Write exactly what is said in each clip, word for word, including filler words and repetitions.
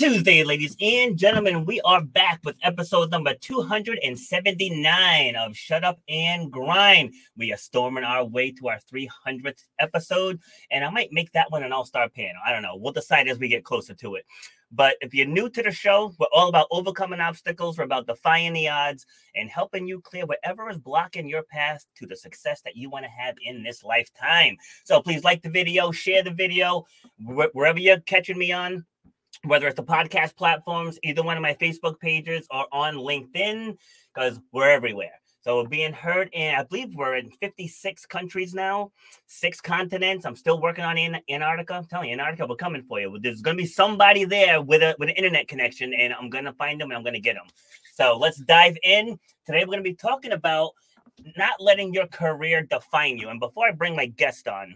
Tuesday, ladies and gentlemen. We are back with episode number two hundred seventy-nine of Shut Up and Grind. We are storming our way to our three hundredth episode, and I might make that one an all-star panel. I don't know. We'll decide as we get closer to it. But if you're new to the show, we're all about overcoming obstacles. We're about defying the odds and helping you clear whatever is blocking your path to the success that you want to have in this lifetime. So please like the video, share the video, wh- wherever you're catching me on, whether it's the podcast platforms, either one of my Facebook pages or on LinkedIn, because we're everywhere. So we're being heard in, I believe we're in fifty-six countries now, six continents. I'm still working on An- Antarctica. I'm telling you, Antarctica, we're coming for you. There's going to be somebody there with a with an internet connection, and I'm going to find them and I'm going to get them. So let's dive in. Today we're going to be talking about not letting your career define you. And before I bring my guest on,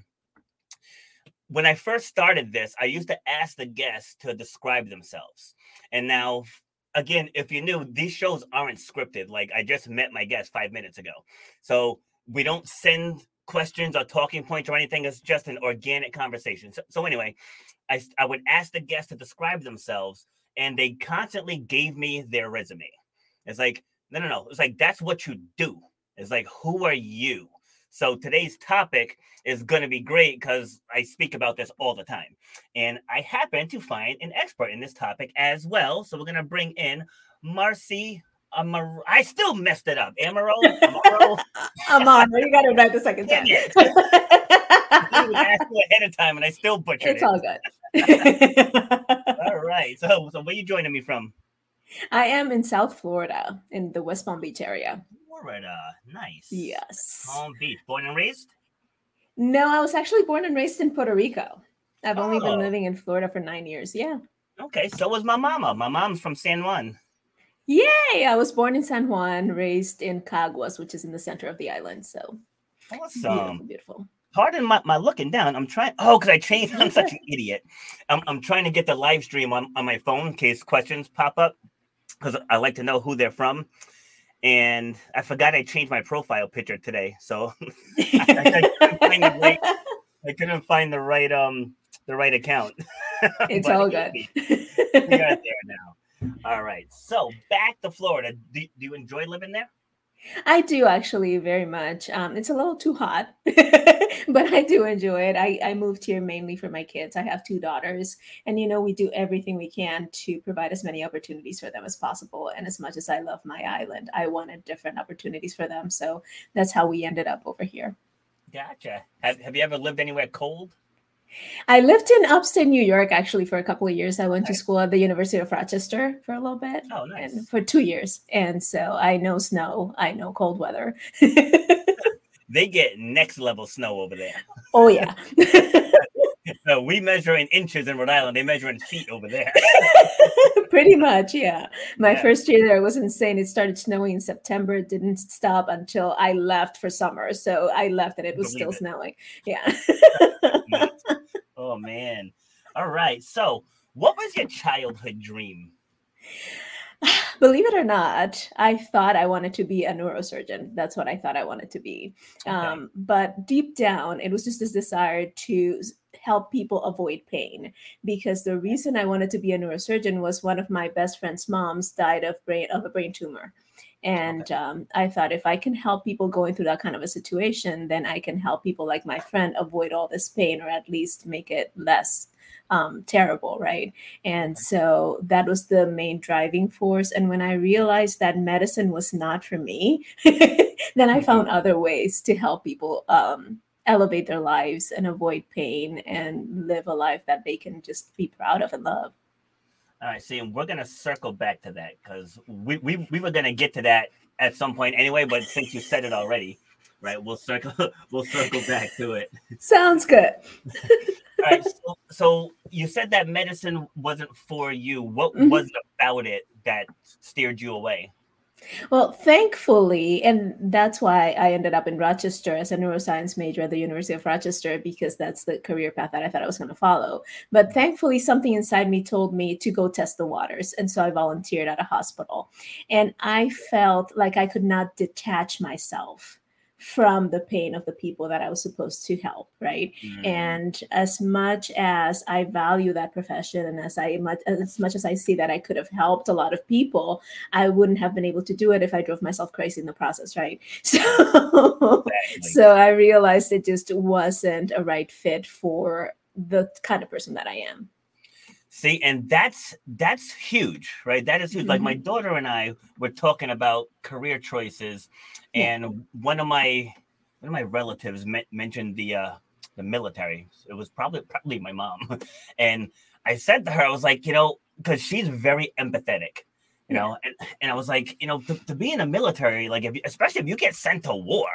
when I first started this, I used to ask the guests to describe themselves. And now, again, if you knew, these shows aren't scripted. Like, I just met my guest five minutes ago. So we don't send questions or talking points or anything. It's just an organic conversation. So, so anyway, I, I would ask the guests to describe themselves, and they constantly gave me their resume. It's like, no, no, no. It's like, that's what you do. It's like, who are you? So today's topic is going to be great because I speak about this all the time. And I happen to find an expert in this topic as well. So we're going to bring in Marcy Amaro. I still messed it up. Amaro? Amaro? Amaro. You got it right the second time. I was asked you ahead of time and I still butchered it's it. It's all good. All right. So, so where are you joining me from? I am in South Florida in the West Palm Beach area. Florida. Nice. Yes. Palm Beach. Born and raised? No, I was actually born and raised in Puerto Rico. I've only Oh. been living in Florida for nine years. Yeah. Okay. So was my mama. My mom's from San Juan. Yay! I was born in San Juan, raised in Caguas, which is in the center of the island. So awesome. Beautiful, beautiful. Pardon my, my looking down. I'm trying. Oh, because I changed. I'm such an idiot. I'm, I'm trying to get the live stream on, on my phone in case questions pop up because I like to know who they're from. And I forgot I changed my profile picture today, so I, I, couldn't find the right, I couldn't find the right um the right account. It's all good. We got there now. All right. So back to Florida. Do, do you enjoy living there? I do actually very much. Um, it's a little too hot, but I do enjoy it. I, I moved here mainly for my kids. I have two daughters, and, you know, we do everything we can to provide as many opportunities for them as possible. And as much as I love my island, I wanted different opportunities for them. So that's how we ended up over here. Gotcha. Have, have you ever lived anywhere cold? I lived in upstate New York, actually, for a couple of years. I went nice. to school at the University of Rochester for a little bit. Oh, nice. And for two years. And so I know snow. I know cold weather. They get next level snow over there. Oh, yeah. So we measure in inches in Rhode Island. They measure in feet over there. Pretty much, yeah. My yeah. first year there was insane. It started snowing in September. It didn't stop until I left for summer. So I left and it was Believe still it. snowing. Yeah. Oh, man. All right. So what was your childhood dream? Believe it or not, I thought I wanted to be a neurosurgeon. That's what I thought I wanted to be. Okay. Um, but deep down, it was just this desire to help people avoid pain, because the reason I wanted to be a neurosurgeon was one of my best friend's moms died of brain of a brain tumor. And okay. um, I thought if I can help people going through that kind of a situation, then I can help people like my friend avoid all this pain, or at least make it less um, terrible, right? And so that was the main driving force. And when I realized that medicine was not for me, then I found other ways to help people um, elevate their lives and avoid pain and live a life that they can just be proud of and love. All right, see, we're going to circle back to that because we, we we were going to get to that at some point anyway, but since you said it already, right, we'll circle we'll circle back to it. Sounds good. All right, so, so you said that medicine wasn't for you. What Mm-hmm. was it about it that steered you away? Well, thankfully, and that's why I ended up in Rochester as a neuroscience major at the University of Rochester, because that's the career path that I thought I was going to follow. But thankfully, something inside me told me to go test the waters. And so I volunteered at a hospital. And I felt like I could not detach myself from the pain of the people that I was supposed to help, right? Mm. And as much as I value that profession, and as I much as much as I see that I could have helped a lot of people, I wouldn't have been able to do it if I drove myself crazy in the process, right? So, Exactly. so I realized it just wasn't a right fit for the kind of person that I am. See, and that's that's huge, right? That is huge. Mm-hmm. Like my daughter and I were talking about career choices, and yeah. one of my one of my relatives me- mentioned the uh, the military. It was probably probably my mom, and I said to her, I was like, you know, because she's very empathetic, you yeah. know, and, and I was like, you know, to, to be in the military, like if you, especially if you get sent to war,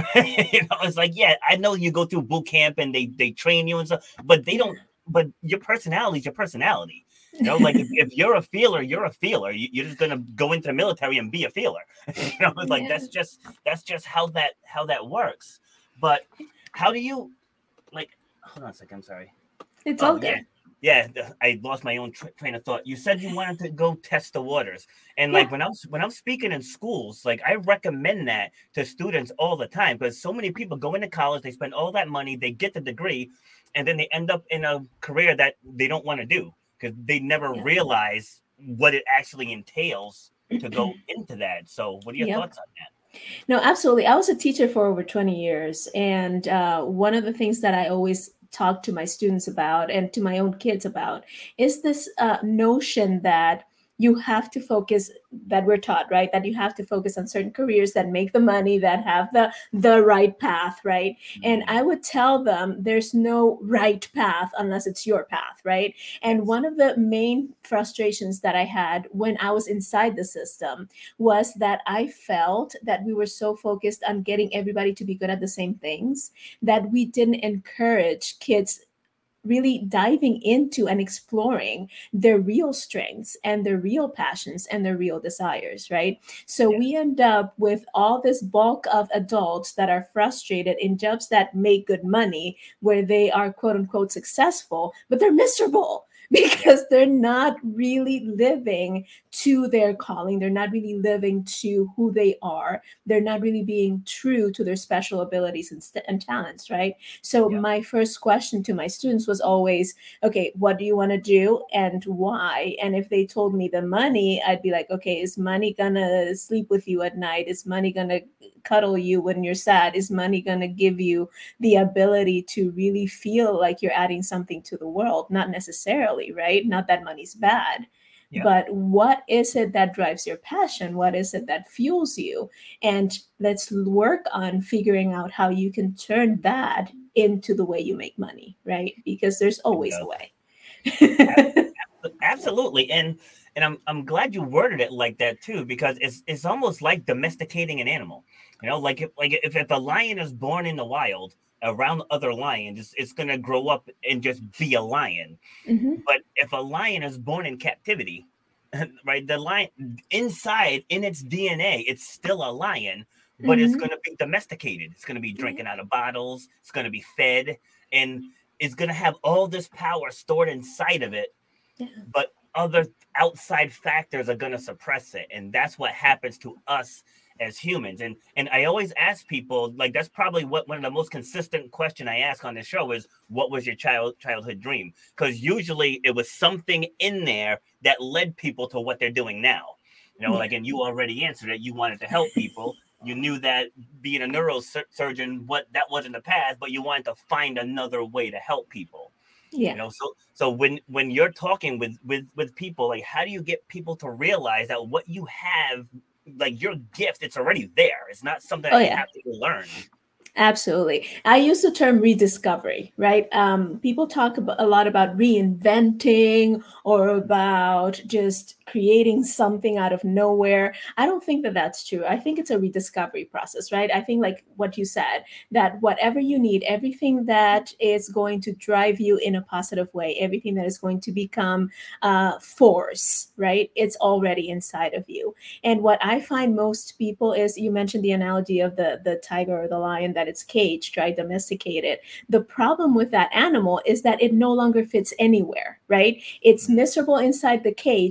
you know, it's like, yeah, I know you go through boot camp and they they train you and stuff, but they don't. But your personality is your personality. You know, like if, if you're a feeler, you're a feeler. You, you're just gonna go into the military and be a feeler. You know, like yeah. that's just that's just how that how that works. But how do you like? Hold on a second. I'm sorry. It's oh, all good. Yeah, yeah. I lost my own tra- train of thought. You said you wanted to go test the waters, and like yeah. when I'm when I'm speaking in schools, like I recommend that to students all the time because so many people go into college, they spend all that money, they get the degree. And then they end up in a career that they don't want to do because they never yeah. realize what it actually entails to go into that. So what are your yep. thoughts on that? No, absolutely. I was a teacher for over twenty years. And uh, one of the things that I always talk to my students about and to my own kids about is this uh, notion that you have to focus, that we're taught, right? That you have to focus on certain careers that make the money, that have the, the right path, right? Mm-hmm. And I would tell them there's no right path unless it's your path, right? And yes. one of the main frustrations that I had when I was inside the system was that I felt that we were so focused on getting everybody to be good at the same things that we didn't encourage kids really diving into and exploring their real strengths and their real passions and their real desires, right? So yeah. we end up with all this bulk of adults that are frustrated in jobs that make good money, where they are quote unquote successful, but they're miserable because they're not really living to their calling. They're not really living to who they are. They're not really being true to their special abilities and, st- and talents, right? So yeah. my first question to my students was always, okay, what do you want to do and why? And if they told me the money, I'd be like, okay, is money gonna sleep with you at night? Is money gonna cuddle you when you're sad? Is money gonna give you the ability to really feel like you're adding something to the world? Not necessarily, right? Not that money's bad. Yeah. But what is it that drives your passion? What is it that fuels you? And let's work on figuring out how you can turn that into the way you make money, right? Because there's always a way. Absolutely. And and I'm I'm glad you worded it like that too, because it's it's almost like domesticating an animal. You know, like if like if, if a lion is born in the wild around other lions, it's, it's gonna grow up and just be a lion. Mm-hmm. But if a lion is born in captivity, right, the lion inside in its D N A, it's still a lion, but mm-hmm. it's gonna be domesticated. It's gonna be drinking out of bottles, it's gonna be fed, and it's gonna have all this power stored inside of it. Yeah. But other outside factors are gonna suppress it. And that's what happens to us as humans. And and I always ask people, like, that's probably what one of the most consistent question I ask on the show is, what was your child childhood dream? Because usually it was something in there that led people to what they're doing now. You know, yeah. like, and you already answered it. You wanted to help people. You knew that being a neurosurgeon, what that wasn't the path, but you wanted to find another way to help people. Yeah. You know, so so when when you're talking with with with people, like, how do you get people to realize that what you have, like your gift, it's already there. It's not something that oh, yeah. you have to learn. Absolutely. I use the term rediscovery, right? Um, people talk about, a lot about reinventing or about just creating something out of nowhere. I don't think that that's true. I think it's a rediscovery process, right? I think, like what you said, that whatever you need, everything that is going to drive you in a positive way, everything that is going to become uh, force, right? It's already inside of you. And what I find most people is, you mentioned the analogy of the, the tiger or the lion, that it's caged, right? Domesticated. The problem with that animal is that it no longer fits anywhere, right? It's miserable inside the cage, but if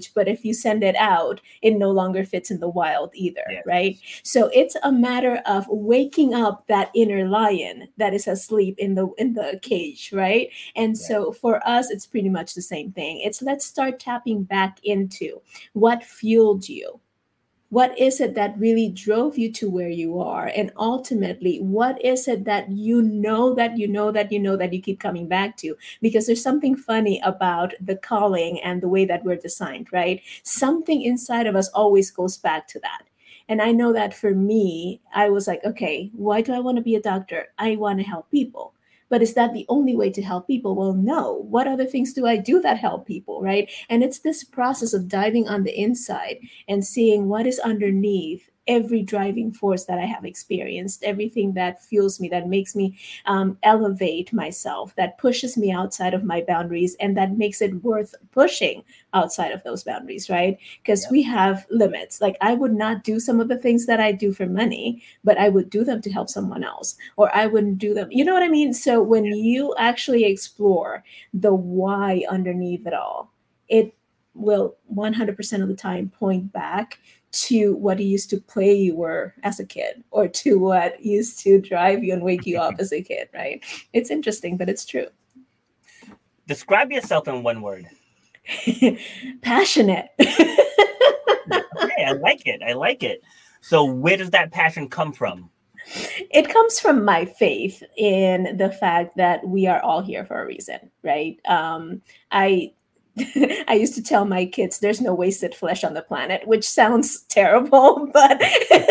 you send it out, it no longer fits in the wild either, Yes. right? So it's a matter of waking up that inner lion that is asleep in the in the cage, right? And Right. so for us, it's pretty much the same thing. It's let's start tapping back into what fueled you. What is it that really drove you to where you are? And ultimately, what is it that you know that you know that you know that you keep coming back to? Because there's something funny about the calling and the way that we're designed, right? Something inside of us always goes back to that. And I know that for me, I was like, okay, why do I want to be a doctor? I want to help people. But is that the only way to help people? Well, no. What other things do I do that help people, right? And it's this process of diving on the inside and seeing what is underneath every driving force that I have experienced, everything that fuels me, that makes me um, elevate myself, that pushes me outside of my boundaries, and that makes it worth pushing outside of those boundaries, right? Because Yep. we have limits. Like I would not do some of the things that I do for money, but I would do them to help someone else, or I wouldn't do them. You know what I mean? So when you actually explore the why underneath it all, it will one hundred percent of the time point back to what used to play you were as a kid, or to what used to drive you and wake you up as a kid, right? It's interesting, but it's true. Describe yourself in one word. Passionate. Okay, I like it. I like it. So where does that passion come from? It comes from my faith in the fact that we are all here for a reason, right? Um, I I used to tell my kids there's no wasted flesh on the planet, which sounds terrible, but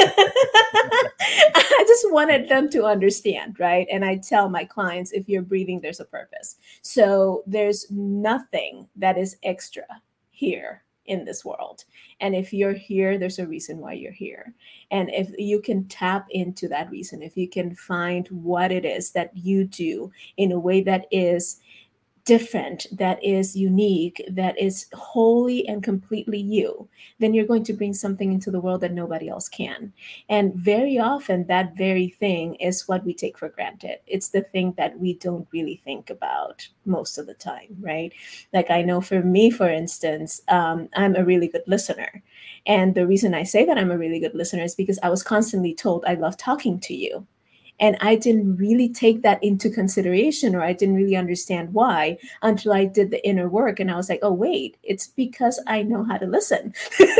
I just wanted them to understand, right? And I tell my clients, if you're breathing, there's a purpose. So there's nothing that is extra here in this world. And if you're here, there's a reason why you're here. And if you can tap into that reason, if you can find what it is that you do in a way that is different, that is unique, that is wholly and completely you, then you're going to bring something into the world that nobody else can. And very often, that very thing is what we take for granted. It's the thing that we don't really think about most of the time, right? Like, I know for me, for instance, um, I'm a really good listener. And the reason I say that I'm a really good listener is because I was constantly told, I love talking to you. And I didn't really take that into consideration, or I didn't really understand why until I did the inner work. And I was like, oh, wait, it's because I know how to listen.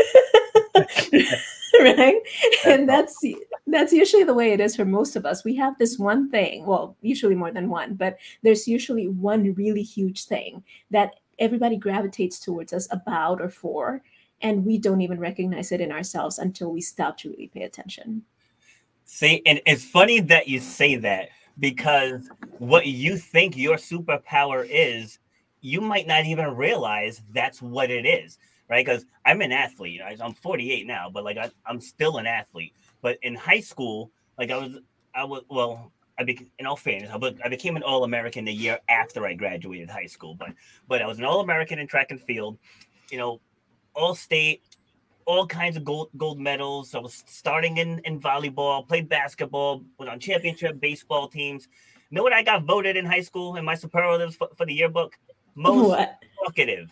Right. And that's that's usually the way it is for most of us. We have this one thing, well, usually more than one, but there's usually one really huge thing that everybody gravitates towards us about or for. And we don't even recognize it in ourselves until we stop to really pay attention. See, and it's funny that you say that, because what you think your superpower is, you might not even realize that's what it is, right? Because I'm an athlete. I- I'm forty-eight now, but like I, I'm still an athlete. But in high school, like I was, I was well. I became, in all fairness, I, be- I became an All American the year after I graduated high school. But but I was an All American in track and field. You know, all state, all kinds of gold gold medals. I was starting in, in volleyball, played basketball, went on championship baseball teams. You know what I got voted in high school in my superlatives for, for the yearbook? Most What? talkative.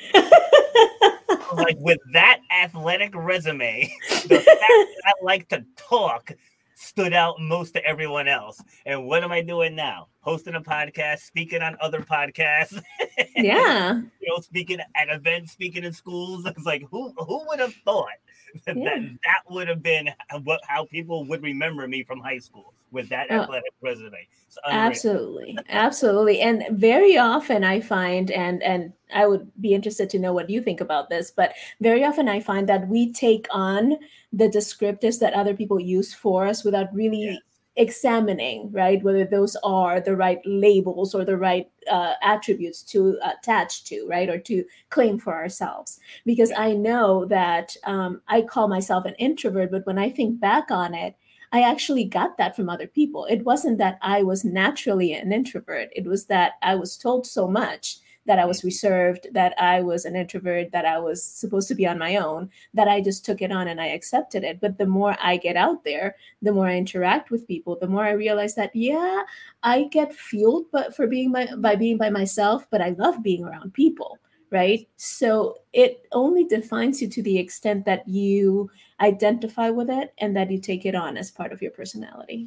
Like, with that athletic resume, the fact that I like to talk stood out most to everyone else. And what am I doing now? Hosting a podcast, speaking on other podcasts. Yeah. You know, speaking at events, speaking in schools. It's like, who who would have thought that Yeah. that, that would have been what how people would remember me from high school with that Oh, athletic resume? It's unreal. absolutely. Absolutely. And very often I find, and and I would be interested to know what you think about this, but very often I find that we take on the descriptors that other people use for us without Yes. really examining, right, whether those are the right labels or the right uh, attributes to attach to, right, or to claim for ourselves. Because Yeah. I know that um, I call myself an introvert, but when I think back on it, I actually got that from other people. It wasn't that I was naturally an introvert. It was that I was told so much that I was reserved, that I was an introvert, that I was supposed to be on my own, that I just took it on and I accepted it. But the more I get out there, the more I interact with people, the more I realize that, yeah, I get fueled but for being my, by being by myself, but I love being around people. right? So it only defines you to the extent that you identify with it and that you take it on as part of your personality.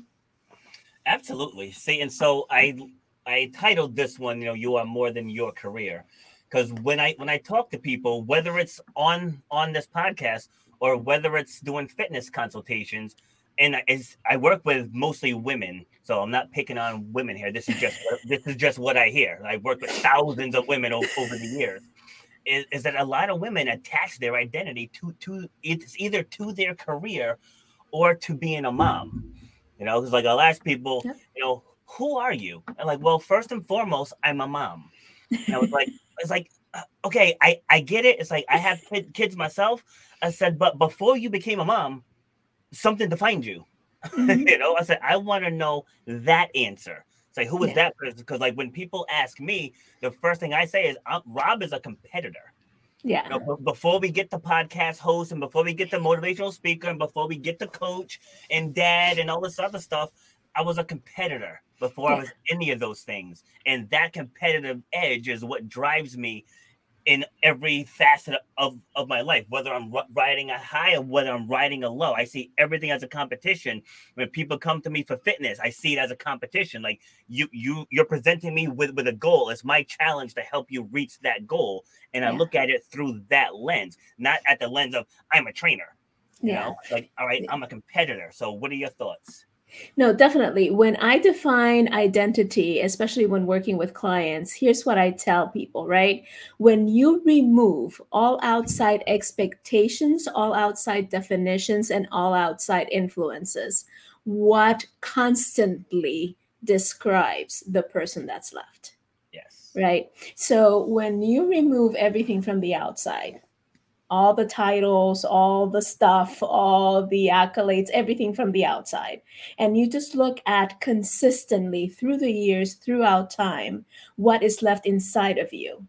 Absolutely. See, and so I I titled this one, you know, you are more than your career. Because when I when I talk to people, whether it's on on this podcast or whether it's doing fitness consultations, and I, is I work with mostly women, so I'm not picking on women here. This is just this is just what I hear. I worked with thousands of women o- over the years. Is, is that a lot of women attach their identity to to it's either to their career or to being a mom. You know, because like I'll ask people, Yep. you know, who are you? And like, well, first and foremost, I'm a mom. And I was like, it's like, uh, okay, I I get it. It's like I have kid, kids myself. I said, but before you became a mom, something defined you. Hmm. You know, I said, I want to know that answer. It's like, who is Yeah. that person? Because like when people ask me, the first thing I say is, I'm, Rob is a competitor. You Yeah. know, before we get the podcast host and before we get the motivational speaker and before we get the coach and dad and all this other stuff, I was a competitor before I Yeah. was any of those things. And that competitive edge is what drives me in every facet of, of my life, whether I'm riding a high or whether I'm riding a low. I see everything as a competition. When people come to me for fitness, I see it as a competition. Like you, you, you're presenting me with, with a goal. It's my challenge to help you reach that goal. And I Yeah. look at it through that lens, not at the lens of I'm a trainer, you Yeah. know, like, all right, I'm a competitor. So what are your thoughts? No, definitely. When I define identity, especially when working with clients, here's what I tell people, right? When you remove all outside expectations, all outside definitions, and all outside influences, what constantly describes the person that's left, Yes. right? So when you remove everything from the outside, all the titles, all the stuff, all the accolades, everything from the outside. And you just look at consistently through the years, throughout time, what is left inside of you.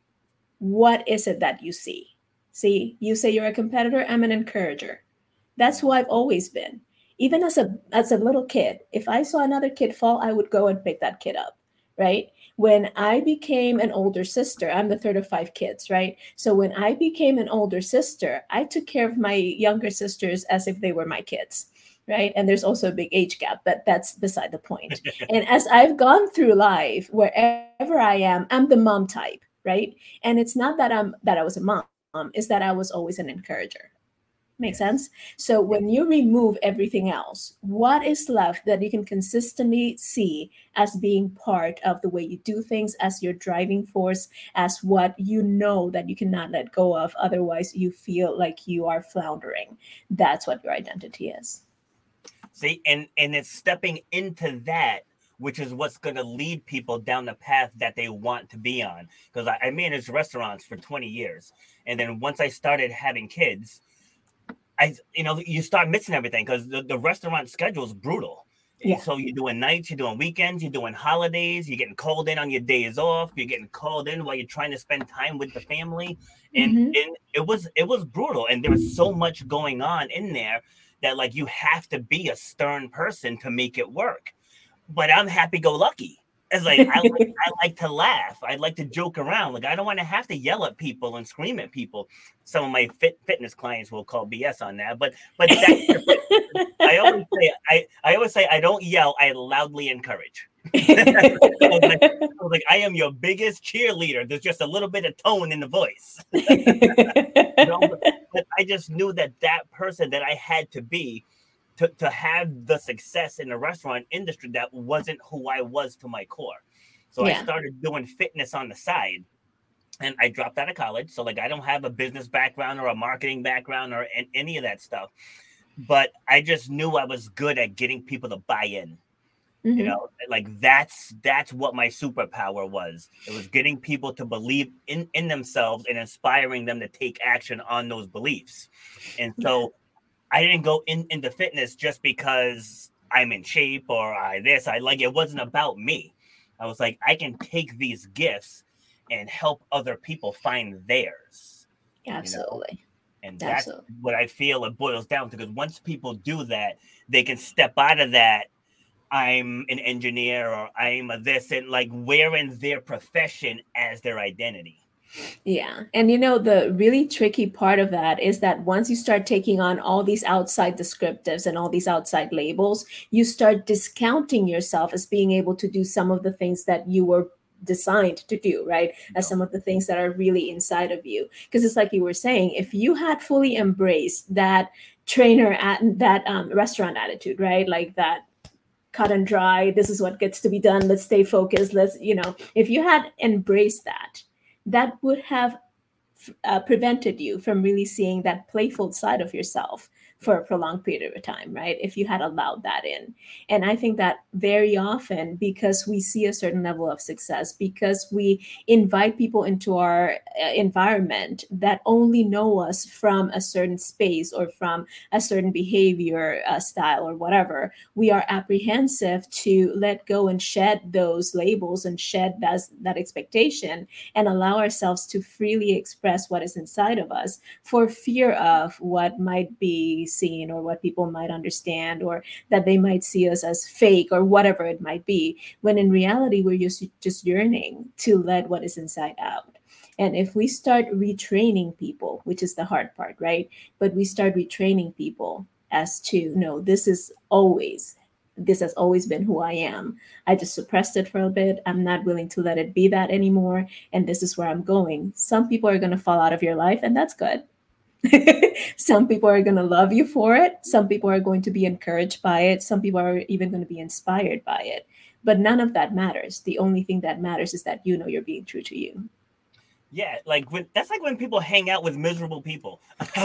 What is it that you see? See, you say you're a competitor, I'm an encourager. That's who I've always been. Even as a as a little kid, if I saw another kid fall, I would go and pick that kid up, right? When I became an older sister, I'm the third of five kids, right? So when I became an older sister, I took care of my younger sisters as if they were my kids, right? And there's also a big age gap, but that's beside the point. And as I've gone through life, wherever I am, I'm the mom type, right? And it's not that I'm that I was a mom, is that I was always an encourager. Make Yes. sense? So when you remove everything else, what is left that you can consistently see as being part of the way you do things, as your driving force, as what you know that you cannot let go of? Otherwise, you feel like you are floundering. That's what your identity is. See, and and it's stepping into that, which is what's going to lead people down the path that they want to be on. Because I, I managed restaurants for twenty years, and then once I started having kids, I you know you start missing everything because the, the restaurant schedule is brutal. Yeah. So you're doing nights, you're doing weekends, you're doing holidays, you're getting called in on your days off, you're getting called in while you're trying to spend time with the family, and Hmm. and it was it was brutal, and there was so much going on in there that like you have to be a stern person to make it work. But I'm happy go lucky. It's like I like I like to laugh. I like to joke around. Like I don't want to have to yell at people and scream at people. Some of my fit, fitness clients will call B S on that, but but that's the I always say I, I always say I don't yell, I loudly encourage. I was like, I was like, I am your biggest cheerleader. There's just a little bit of tone in the voice. You know, but, but I just knew that that person that I had to be to, to have the success in the restaurant industry that wasn't who I was to my core. So I Yeah. started doing fitness on the side, and I dropped out of college. So like I don't have a business background or a marketing background or any of that stuff. But I just knew I was good at getting people to buy in. You Hmm. know, like that's that's what my superpower was. It was getting people to believe in in themselves and inspiring them to take action on those beliefs. And Yeah. so I didn't go in into fitness just because I'm in shape or I this. I like it wasn't about me. I was like, I can take these gifts and help other people find theirs, you know? Absolutely. And that's Absolutely. what I feel it boils down to. Because once people do that, they can step out of that. I'm an engineer or I'm a this and like wearing their profession as their identity. Yeah. And you know, the really tricky part of that is that once you start taking on all these outside descriptives and all these outside labels, you start discounting yourself as being able to do some of the things that you were designed to do, right? As No. some of the things that are really inside of you. Because it's like you were saying, if you had fully embraced that trainer at that um, restaurant attitude, right? Like that cut and dry, this is what gets to be done, let's stay focused, let's, you know, if you had embraced that, that would have uh, prevented you from really seeing that playful side of yourself for a prolonged period of time, right? If you had allowed that in. And I think that very often, because we see a certain level of success, because we invite people into our uh, environment that only know us from a certain space or from a certain behavior uh, style or whatever, we are apprehensive to let go and shed those labels and shed that, that expectation and allow ourselves to freely express what is inside of us for fear of what might be seen or what people might understand or that they might see us as fake or whatever it might be, when in reality we're just, just yearning to let what is inside out. And if we start retraining people, which is the hard part, right? But we start retraining people as to, no, this is always this has always been who I am. I just suppressed it for a bit. I'm not willing to let it be that anymore. And this is where I'm going. Some people are going to fall out of your life, and that's good. Some people are going to love you for it. Some people are going to be encouraged by it. Some people are even going to be inspired by it. But none of that matters. The only thing that matters is that you know you're being true to you. Yeah, like when that's like when people hang out with miserable people.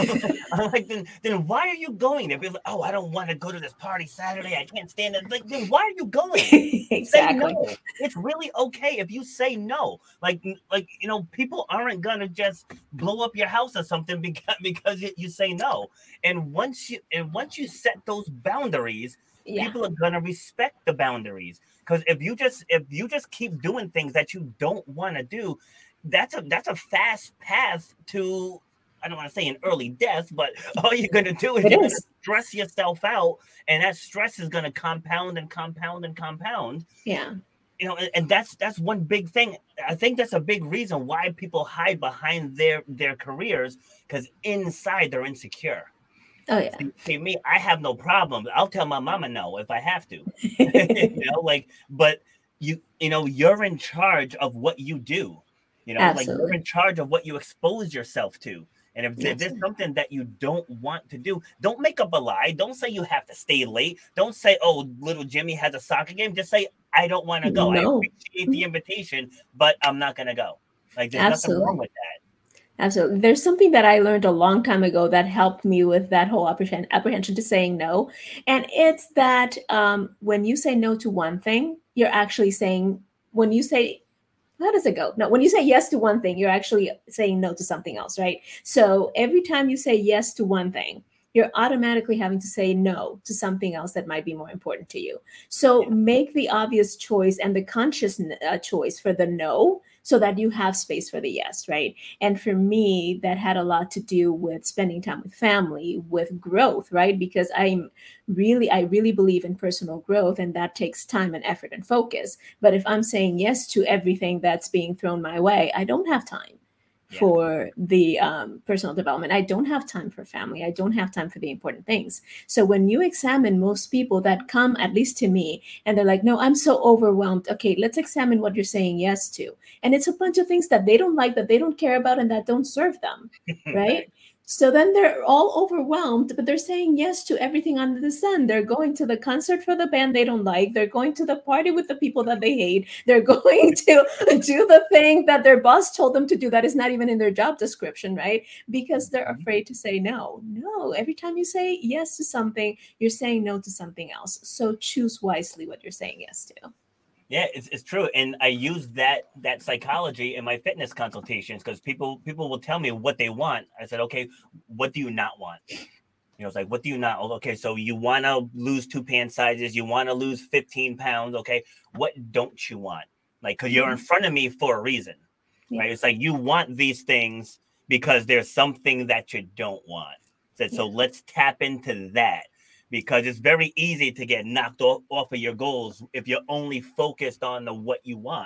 I'm like, then then why are you going there? People, like, oh, I don't want to go to this party Saturday. I can't stand it. Like, then why are you going? Say Exactly. no. It's really okay if you say no. Like, like you know, people aren't gonna just blow up your house or something because because you, you say no. And once you and once you set those boundaries, Yeah. people are gonna respect the boundaries. Because if you just if you just keep doing things that you don't want to do, that's a that's a fast path to, I don't want to say an early death, but all you're going to do is It you're going to is. stress yourself out, and that stress is going to compound and compound and compound. Yeah. You know, and, and that's that's one big thing. I think that's a big reason why people hide behind their their careers, because inside they're insecure. Oh, yeah. See, see, me, I have no problem. I'll tell my mama no if I have to. You know, like, but you, you know, you're in charge of what you do. You know, like you're Absolutely. in charge of what you expose yourself to. And if, if there's Absolutely. something that you don't want to do, don't make up a lie. Don't say you have to stay late. Don't say, oh, little Jimmy has a soccer game. Just say, I don't want to go. I No. appreciate the invitation, but I'm not going to go. Like, there's nothing wrong Absolutely. with that. Absolutely. There's something that I learned a long time ago that helped me with that whole apprehend- apprehension to saying no. And it's that um, when you say no to one thing, you're actually saying, when you say, how does it go? No, when you say yes to one thing, you're actually saying no to something else, right? So every time you say yes to one thing, you're automatically having to say no to something else that might be more important to you. So Yeah. make the obvious choice and the conscious uh, choice for the no so that you have space for the yes, right? And for me, that had a lot to do with spending time with family, with growth, right? Because I'm really, I really believe in personal growth, and that takes time and effort and focus. But if I'm saying yes to everything that's being thrown my way, I don't have time Yeah. for the um, personal development. I don't have time for family. I don't have time for the important things. So when you examine most people that come, at least to me, and they're like, no, I'm so overwhelmed. Okay, let's examine what you're saying yes to. And it's a bunch of things that they don't like, that they don't care about, and that don't serve them. Right. Fact. So then they're all overwhelmed, but they're saying yes to everything under the sun. They're going to the concert for the band they don't like. They're going to the party with the people that they hate. They're going to do the thing that their boss told them to do that is not even in their job description, right? Because they're afraid to say no. No, every time you say yes to something, you're saying no to something else. So choose wisely what you're saying yes to. Yeah, it's, it's true, and I use that that psychology in my fitness consultations, because people people will tell me what they want. I said, okay, what do you not want? You know, it's like, what do you not? Okay, so you want to lose two pant sizes, you want to lose fifteen pounds. Okay, what don't you want? Like, because you're in Mhm. front of me for a reason, Yeah. right? It's like you want these things because there's something that you don't want. Said, so Yeah. let's tap into that, because it's very easy to get knocked off, off of your goals if you're only focused on the what you want.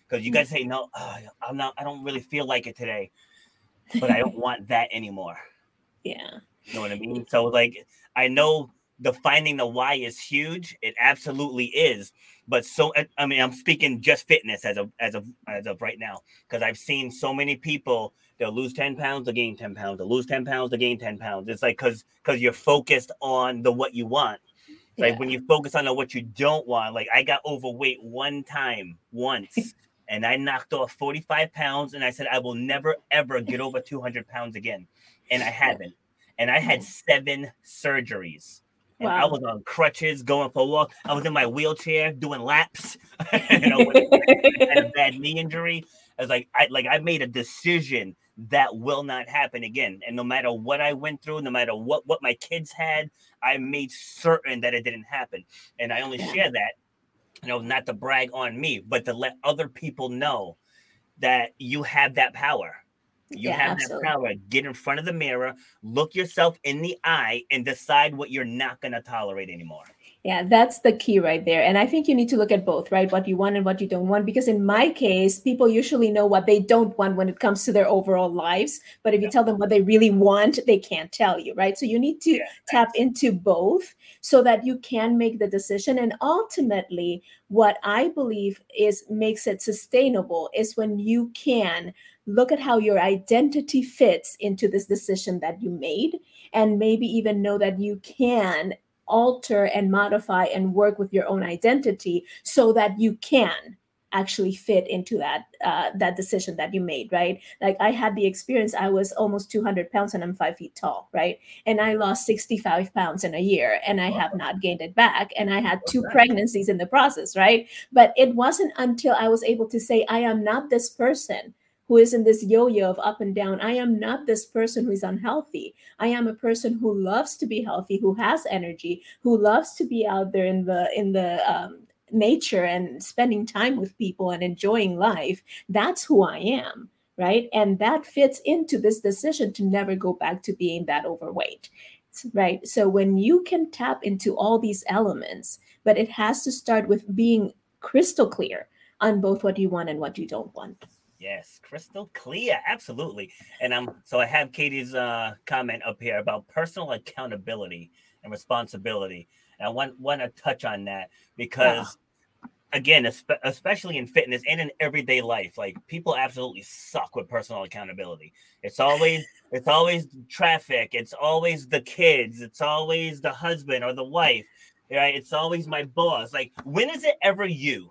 because you guys say no, uh, I'm not, I don't really feel like it today, but I don't want that anymore. Yeah. You know what I mean? So like, I know defining the why is huge. It absolutely is. But so, I mean, I'm speaking just fitness as of, as of, as of right now, because I've seen so many people, they'll lose ten pounds, they'll gain ten pounds, they'll lose ten pounds, they'll gain ten pounds. It's like, cause, cause you're focused on the, what you want. It's yeah. like when you focus on the, what you don't want, like I got overweight one time once and I knocked off forty-five pounds and I said, I will never, ever get over two hundred pounds again. And I haven't. And I had seven surgeries. And wow. I was on crutches, going for a walk. I was in my wheelchair doing laps. you know, when I had a bad knee injury. I was like, I like I made a decision that will not happen again. And no matter what I went through, no matter what, what my kids had, I made certain that it didn't happen. And I only share that, you know, not to brag on me, but to let other people know that you have that power. You yeah, have absolutely. that power. Get in front of the mirror, look yourself in the eye, and decide what you're not going to tolerate anymore. Yeah, that's the key right there. And I think you need to look at both, right? What you want and what you don't want. Because in my case, people usually know what they don't want when it comes to their overall lives. But if you yeah. tell them what they really want, they can't tell you, right? So you need to yeah, tap into both so that you can make the decision. And ultimately, what I believe is makes it sustainable is when you can look at how your identity fits into this decision that you made, and maybe even know that you can alter and modify and work with your own identity so that you can actually fit into that uh, that decision that you made, right? Like I had the experience, I was almost two hundred pounds and I'm five feet tall, right? And I lost sixty-five pounds in a year and I have not gained it back. And I had two pregnancies in the process, right? But it wasn't until I was able to say, I am not this person who is in this yo-yo of up and down. I am not this person who is unhealthy. I am a person who loves to be healthy, who has energy, who loves to be out there in the in the um, nature and spending time with people and enjoying life. That's who I am, right? And that fits into this decision to never go back to being that overweight, right? So when you can tap into all these elements, but it has to start with being crystal clear on both what you want and what you don't want. Yes, crystal clear. Absolutely. And um, so I have Katie's uh, comment up here about personal accountability and responsibility. And I want, want to touch on that because, wow. again, espe- especially in fitness and in everyday life, like people absolutely suck with personal accountability. It's always it's always traffic. It's always the kids. It's always the husband or the wife. Right? It's always my boss. Like, when is it ever you?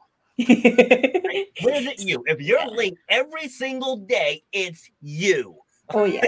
Right? When is it you? If you're yeah. late every single day, it's you. Oh yeah.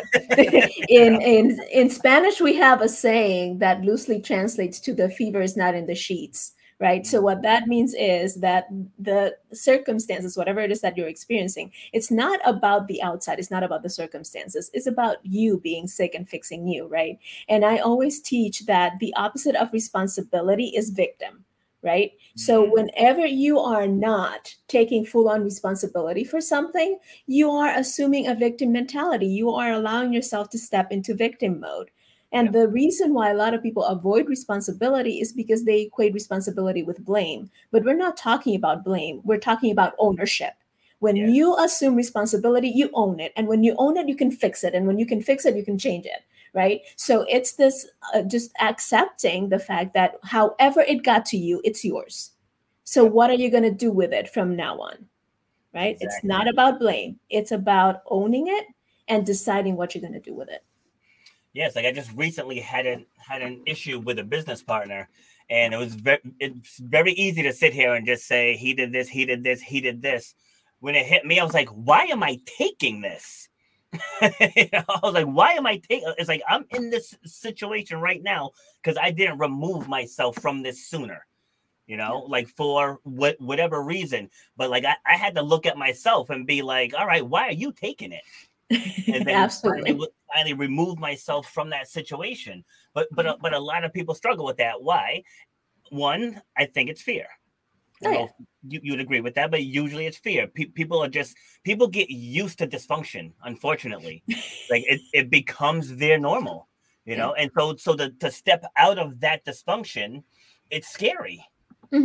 in in in Spanish, we have a saying that loosely translates to "the fever is not in the sheets." Right. Mm-hmm. So what that means is that the circumstances, whatever it is that you're experiencing, it's not about the outside. It's not about the circumstances. It's about you being sick and fixing you. Right. And I always teach that the opposite of responsibility is victim. Right. So whenever you are not taking full on responsibility for something, you are assuming a victim mentality. You are allowing yourself to step into victim mode. And yeah. the reason why a lot of people avoid responsibility is because they equate responsibility with blame. But we're not talking about blame. We're talking about ownership. When yeah. you assume responsibility, you own it. And when you own it, you can fix it. And when you can fix it, you can change it. Right. So it's this uh, just accepting the fact that however it got to you, it's yours. So what are you going to do with it from now on? Right. Exactly. It's not about blame. It's about owning it and deciding what you're going to do with it. Yes. Like I just recently had an had an issue with a business partner, and it was very it's very easy to sit here and just say he did this, he did this, he did this. When it hit me, I was like, why am I taking this? you know, I was like, why am I taking? It's like I'm in this situation right now because I didn't remove myself from this sooner. You know, yeah. like for what whatever reason. But like I, I had to look at myself and be like, all right, why are you taking it? And then Absolutely. finally, finally remove myself from that situation. But but uh, but a lot of people struggle with that. Why? One, I think it's fear. Oh, yeah. you, you would agree with that, but usually it's fear. Pe- people are just people get used to dysfunction. Unfortunately, like it, it becomes their normal, you know. Yeah. And so, so to, to step out of that dysfunction, it's scary. Mm-hmm. You know,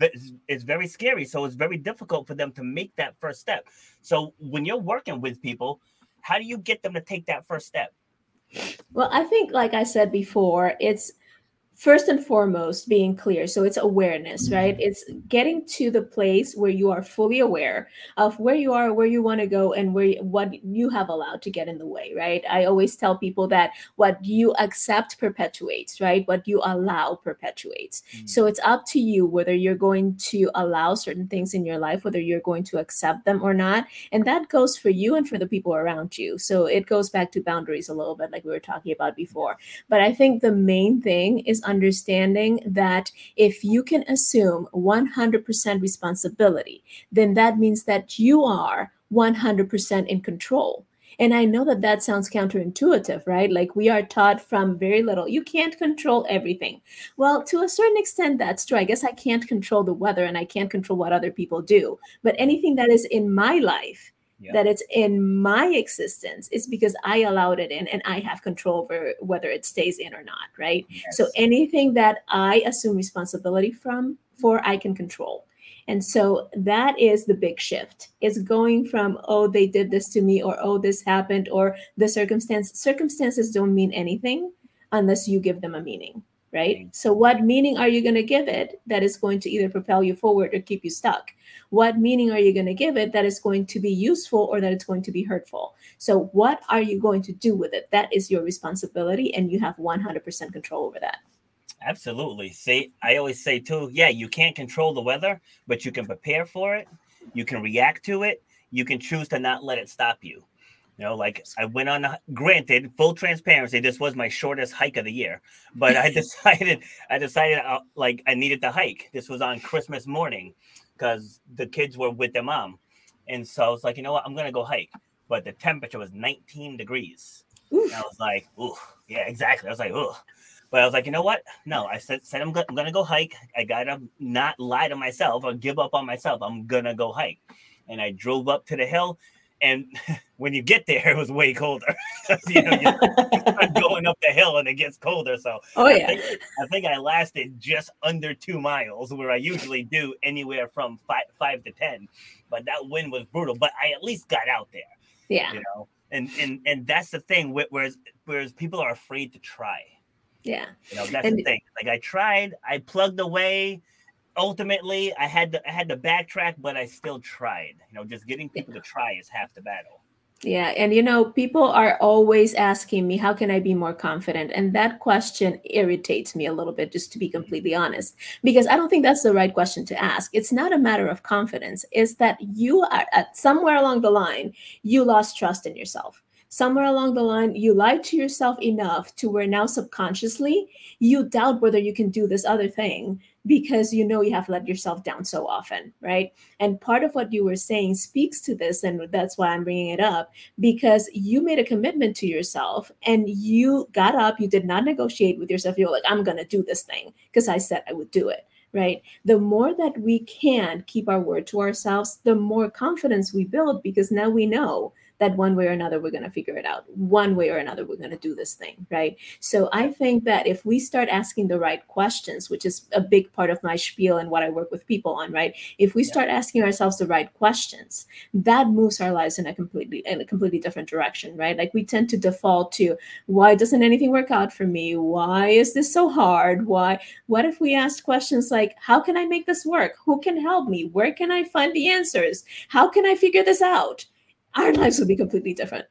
it's, it's very scary. So it's very difficult for them to make that first step. So when you're working with people, how do you get them to take that first step? Well, I think, like I said before, it's first and foremost being clear. So it's awareness, right? It's getting to the place where you are fully aware of where you are, where you want to go, and where what you have allowed to get in the way, right? I always tell people that what you accept perpetuates, right? What you allow perpetuates. Mm-hmm. So it's up to you whether you're going to allow certain things in your life, whether you're going to accept them or not. And that goes for you and for the people around you. So it goes back to boundaries a little bit, like we were talking about before. But I think the main thing is understanding that if you can assume one hundred percent responsibility, then that means that you are one hundred percent in control. And I know that that sounds counterintuitive, right? Like we are taught from very little, you can't control everything. Well, to a certain extent, that's true. I guess I can't control the weather and I can't control what other people do. But anything that is in my life, yeah. that it's in my existence, is because I allowed it in and I have control over whether it stays in or not, right? Yes. So anything that I assume responsibility from for, I can control. And so that is the big shift. It's going from, oh, they did this to me, or, oh, this happened, or the circumstance. Circumstances don't mean anything unless you give them a meaning, right? Mm-hmm. So what meaning are you going to give it that is going to either propel you forward or keep you stuck? What meaning are you going to give it that is going to be useful or that it's going to be hurtful? So what are you going to do with it? That is your responsibility, and you have one hundred percent control over that. Absolutely. See, I always say too, yeah, you can't control the weather, but you can prepare for it. You can react to it. You can choose to not let it stop you. You know, like I went on, a, granted, full transparency, this was my shortest hike of the year, but I decided, I decided uh, like I needed to hike. This was on Christmas morning because the kids were with their mom. And so I was like, you know what, I'm going to go hike. But the temperature was nineteen degrees. And I was like, ooh, yeah, exactly. I was like, ooh. But I was like, you know what? No, I said, said I'm, go- I'm going to go hike. I got to not lie to myself or give up on myself. I'm going to go hike. And I drove up to the hill. And when you get there, it was way colder. you know, you're going up the hill and it gets colder. So oh, yeah. I think, I think I lasted just under two miles, where I usually do anywhere from five, five to ten. But that wind was brutal. But I at least got out there. Yeah. You know, and and and that's the thing. Whereas whereas people are afraid to try. Yeah. You know, that's and, the thing. Like I tried, I plugged away. Ultimately, I had to I had to backtrack, but I still tried. You know, just getting people yeah. to try is half the battle. Yeah. And, you know, people are always asking me, how can I be more confident? And that question irritates me a little bit, just to be completely honest, because I don't think that's the right question to ask. It's not a matter of confidence. It's that you are at somewhere along the line, you lost trust in yourself. Somewhere along the line, you lied to yourself enough to where now subconsciously you doubt whether you can do this other thing because you know you have let yourself down so often, right? And part of what you were saying speaks to this, and that's why I'm bringing it up, because you made a commitment to yourself and you got up, you did not negotiate with yourself. You're like, I'm going to do this thing because I said I would do it. Right. The more that we can keep our word to ourselves, the more confidence we build, because now we know that one way or another, we're going to figure it out. One way or another, we're going to do this thing. Right. So I think that if we start asking the right questions, which is a big part of my spiel and what I work with people on, right? If we start asking ourselves the right questions, that moves our lives in a completely in a completely different direction. Right. Like we tend to default to, why doesn't anything work out for me? Why is this so hard? Why? What if we asked questions like, how can I make this work? Who can help me? Where can I find the answers? How can I figure this out? Our lives would be completely different.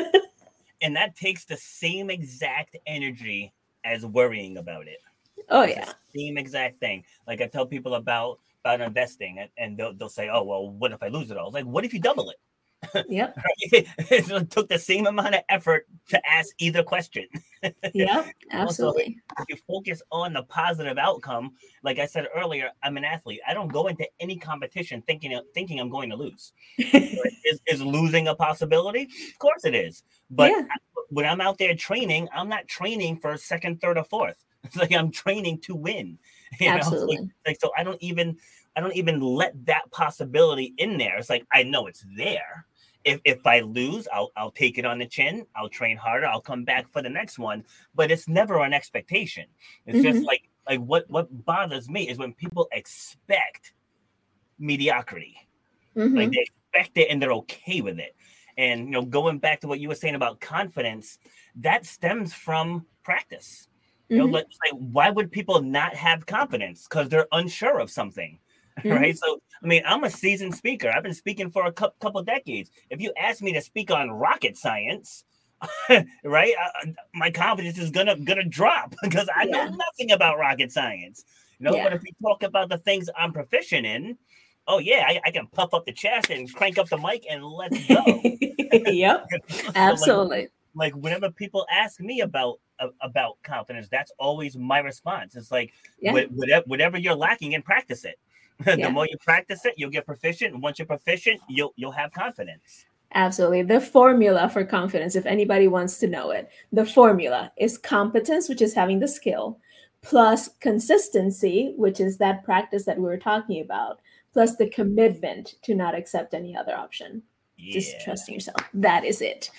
And that takes the same exact energy as worrying about it. Oh, it's yeah. The same exact thing. Like I tell people about, about investing, and, and they'll, they'll say, oh, well, what if I lose it all? I was like, what if you double it? Yep. It took the same amount of effort to ask either question. Yep, absolutely. So if you focus on the positive outcome, like I said earlier, I'm an athlete. I don't go into any competition thinking thinking I'm going to lose. is, is losing a possibility? Of course it is. But yeah. when I'm out there training, I'm not training for second, third, or fourth. It's like I'm training to win. You absolutely. Know? Like, like so I don't even I don't even let that possibility in there. It's like I know it's there. If if I lose, I'll I'll take it on the chin. I'll train harder. I'll come back for the next one. But it's never an expectation. It's mm-hmm. just like Like what what bothers me is when people expect mediocrity. Mm-hmm. Like they expect it and they're okay with it. And you know, going back to what you were saying about confidence, that stems from practice. You know, mm-hmm. like, why would people not have confidence? Because they're unsure of something, mm-hmm. right? So, I mean, I'm a seasoned speaker. I've been speaking for a cu- couple decades. If you ask me to speak on rocket science, right, uh, my confidence is gonna gonna drop because I yeah. know nothing about rocket science. You know, yeah. but if we talk about the things I'm proficient in, oh yeah, I, I can puff up the chest and crank up the mic and let's go. Yep, so absolutely. Like, like whenever people ask me about uh, about confidence, that's always my response. It's like yeah. whatever, whatever you're lacking in, practice it. the yeah. more you practice it, you'll get proficient. And once you're proficient, you'll you'll have confidence. Absolutely. The formula for confidence, if anybody wants to know it, the formula is competence, which is having the skill, plus consistency, which is that practice that we were talking about, plus the commitment to not accept any other option. Yeah. Just trusting yourself. That is it.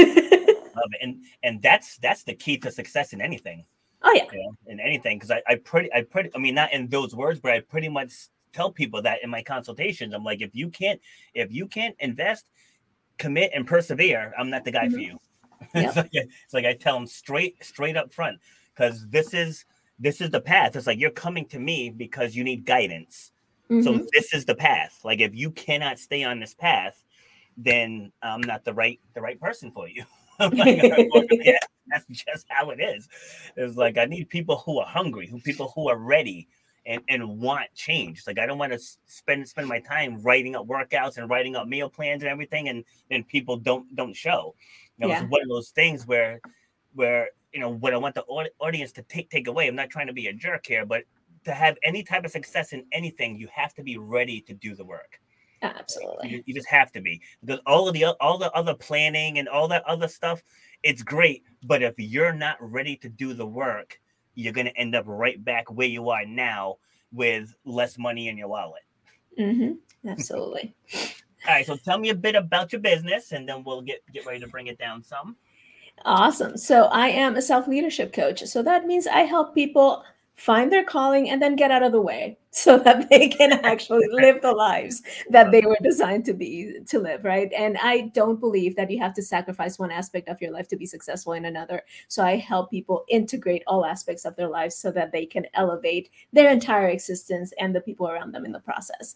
Love it. And and that's that's the key to success in anything. Oh yeah. You know, in anything. Because I, I pretty I pretty I mean not in those words, but I pretty much tell people that in my consultations. I'm like, if you can't if you can't invest, commit and persevere, I'm not the guy mm-hmm. for you. Yep. it's, like, it's like I tell them straight straight up front, because this is this is the path. It's like you're coming to me because you need guidance. Mm-hmm. So this is the path. Like if you cannot stay on this path, then I'm not the right the right person for you. Like, yeah, that's just how it is. It's like I need people who are hungry, who people who are ready and, and want change. Like I don't want to spend spend my time writing up workouts and writing up meal plans and everything, and then people don't don't show. You know, yeah. It's one of those things where where you know what I want the audience to take take away. I'm not trying to be a jerk here, but to have any type of success in anything, you have to be ready to do the work. Absolutely. You, you just have to be, because all of the all the other planning and all that other stuff, it's great. But if you're not ready to do the work, you're going to end up right back where you are now with less money in your wallet. Mm-hmm. Absolutely. All right. So tell me a bit about your business and then we'll get, get ready to bring it down some. Awesome. So I am a self-leadership coach. So that means I help people find their calling and then get out of the way so that they can actually live the lives that they were designed to be to live, right? And I don't believe that you have to sacrifice one aspect of your life to be successful in another. So I help people integrate all aspects of their lives so that they can elevate their entire existence and the people around them in the process.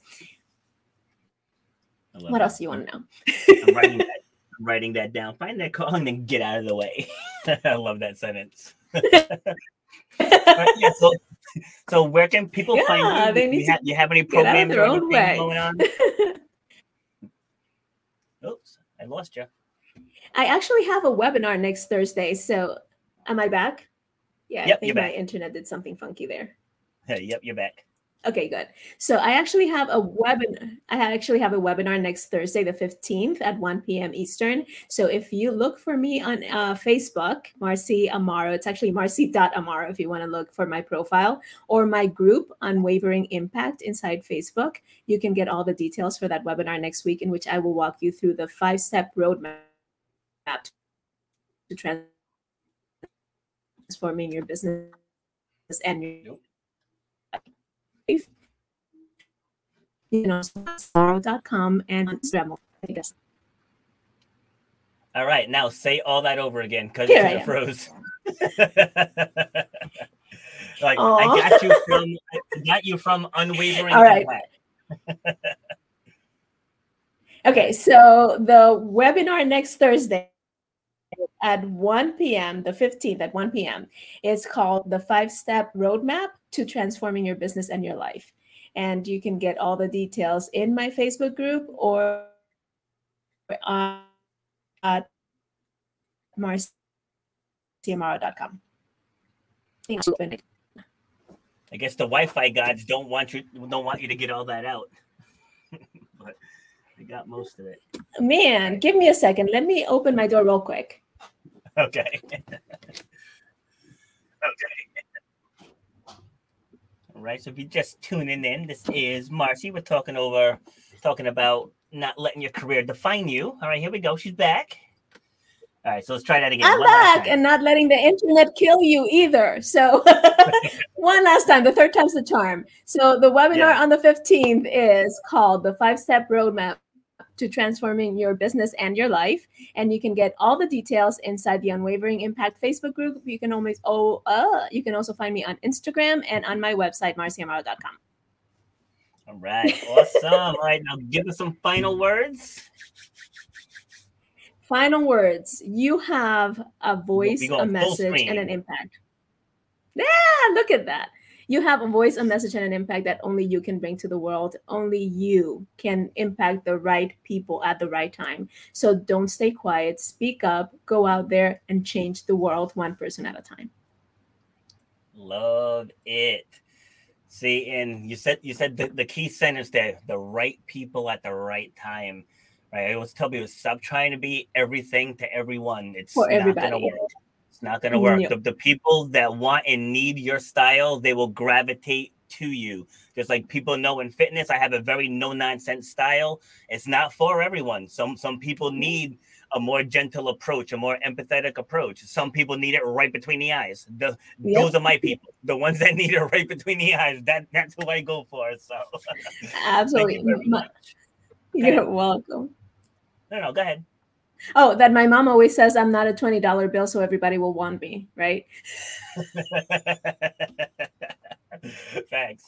What that. else do you want to know? I'm writing that, I'm writing that down. Find that calling and get out of the way. I love that sentence. Right, yeah, so, so where can people yeah, find you? They need you, have, you have any programs or anything going on? Oops, I lost you. I actually have a webinar next Thursday. So am I back? Yeah, yep, I think my back. internet did something funky there. Yep, you're back. Okay, good. So I actually have a webinar. I actually have a webinar next Thursday, the fifteenth at one p.m. Eastern. So if you look for me on uh, Facebook, Marcy Amaro, it's actually marcy dot amaro if you want to look for my profile, or my group, Unwavering Impact, inside Facebook. You can get all the details for that webinar next week, in which I will walk you through the five-step roadmap to transforming your business and your nope. You know, amaro dot com and Instagram, I guess. All right, now say all that over again because it froze. Like Aww. I got you from I got you from Unwavering. All right. Okay, so the webinar next Thursday at one p.m., the fifteenth at one p.m. is called the Five-Step Roadmap to Transforming Your Business and Your Life. And you can get all the details in my Facebook group or on at marcy amaro dot com. I guess the Wi-Fi gods don't want you don't want you to get all that out. But they got most of it. Man, right. Give me a second. Let me open my door real quick. Okay. Okay. All right. So if you're just tuning in, this is Marcy. We're talking over, talking about not letting your career define you. All right, here we go. She's back. All right, so let's try that again. I'm one back and not letting the internet kill you either. So one last time, the third time's the charm. So the webinar yeah. on the fifteenth is called The Five-Step Roadmap to Transforming Your Business and Your Life. And you can get all the details inside the Unwavering Impact Facebook group. You can always oh uh, you can also find me on Instagram and on my website, marcia amaro dot com. All right, awesome. All right, now give us some final words. Final words. You have a voice, a message, and an impact. Yeah, look at that. You have a voice, a message, and an impact that only you can bring to the world. Only you can impact the right people at the right time. So don't stay quiet. Speak up. Go out there and change the world one person at a time. Love it. See, and you said you said the, the key sentence there, the right people at the right time. Right? I always tell people, stop trying to be everything to everyone. It's For not everybody. gonna work. It's not gonna work. Yep. The, the people that want and need your style, they will gravitate to you. Just like people know in fitness, I have a very no-nonsense style. It's not for everyone. Some some people need a more gentle approach, a more empathetic approach. Some people need it right between the eyes. The, yep. Those are my people. The ones that need it right between the eyes. That that's who I go for. So absolutely. Thank you very much. You're welcome. No, no, go ahead. Oh, that my mom always says I'm not a twenty dollar bill, so everybody will want me, right? Thanks.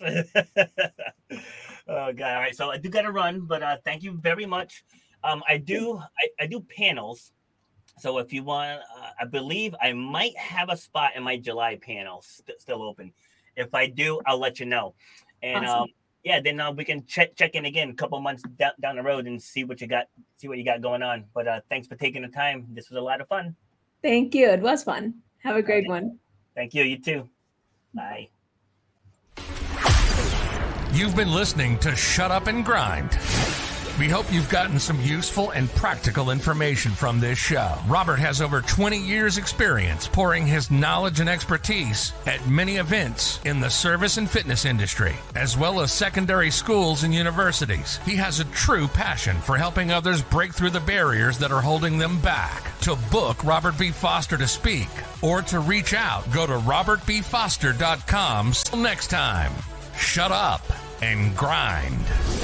Oh, God. All right. So I do got to run, but uh, thank you very much. Um, I do I, I do panels. So if you want, uh, I believe I might have a spot in my July panel st- still open. If I do, I'll let you know. And awesome. um, yeah, then uh, we can check check in again a couple months down, down the road and see what you got, see what you got going on. But uh, thanks for taking the time. This was a lot of fun. Thank you. It was fun. Have a great okay. one. Thank you. You too. Bye. You've been listening to Shut Up and Grind. We hope you've gotten some useful and practical information from this show. Robert has over twenty years experience pouring his knowledge and expertise at many events in the service and fitness industry, as well as secondary schools and universities. He has a true passion for helping others break through the barriers that are holding them back. To book Robert B. Foster to speak or to reach out, go to robert b foster dot com. Till next time, shut up and grind.